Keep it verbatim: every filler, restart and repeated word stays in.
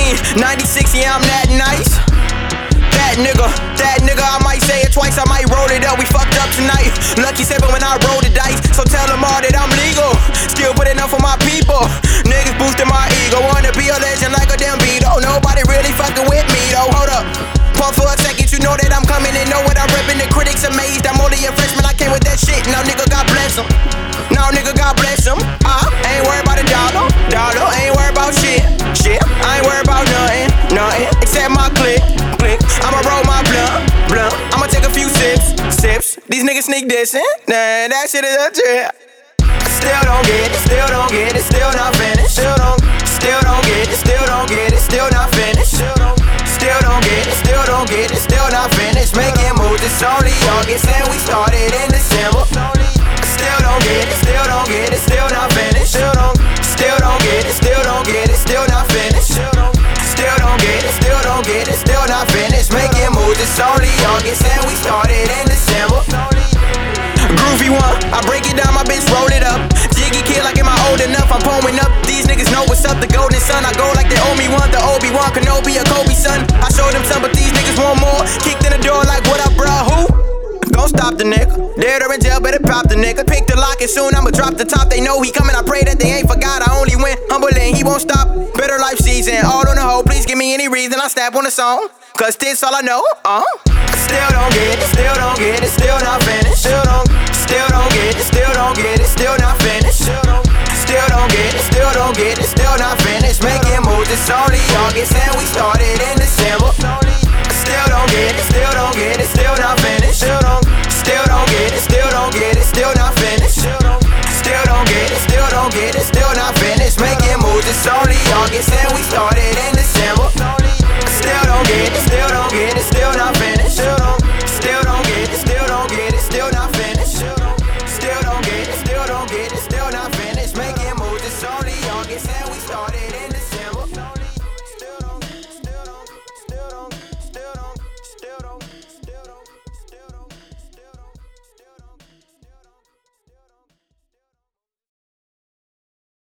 mean, ninety-six, yeah, I'm that nice. That nigga, that nigga, I might say it twice, I might roll it up, we fucked up tonight. Lucky seven when I roll the dice, so tell them all that I'm legal. Still put enough for my people. Niggas boosting my ego, wanna be a legend like a damn Beatle. Nobody really fucking with me though, hold up. Pause for a second, you know that I'm coming and know what I'm reppin'. The critics amazed, I'm only a freshman, I came with that shit. Now nigga, God bless him. Now nigga, God bless him. I ain't worried about a dollar, dollar, ain't worried about shit, shit. I ain't worried about nothing, nothing, except my click, click. I'ma roll my blunt, blunt. I'ma take a few sips, sips. These niggas sneak dissing, nah, that shit is a trip. Still don't get it, still don't get it, still not finished. Still don't, still don't get it, still don't get it, still not finished. Still don't, still don't get it, still don't get it, still not finished. Making moves, it's only August and we started in December. Still don't get it, still don't get it, still not finished. Still don't, still don't get it, still don't get it, still not finished. Still don't, still don't get it, still don't get it, still not finished. Making moves, it's only August and we started in December. Groovy one, I break it down, my bitch roll it up. Jiggy kid like am I old enough, I'm pulling up. These niggas know what's up, the golden sun. I go like they owe me one, the Obi-Wan Kenobi, a Kobe son. I showed them some, but these niggas want more. Kicked in the door like what up, bruh, who? Gon' stop the nigga, dead or in jail, better pop the nigga. Pick the lock and soon I'ma drop the top. They know he coming, I pray that they ain't forgot. I only win humble and he won't stop. Better life season, all on the hoe. Please give me any reason I snap on the song, cause this all I know, uh Still don't get it, still don't get it, still not finished. Still don't, still don't get it, still don't get it, still not finished. Still don't, still don't get it, still don't get it, still not finished. Making moves, it's only August and we started in December. Still don't get it, still don't get it, still not finished. Still don't, still don't get it, still don't get it, still not finished. Still don't, still don't get it, still don't get it, still not finished. Making moves, it's only August and we started in